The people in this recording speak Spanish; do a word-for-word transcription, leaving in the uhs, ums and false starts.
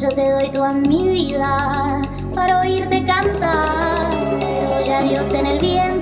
te doy toda mi vida para oírte cantar, pero ya Dios en el viento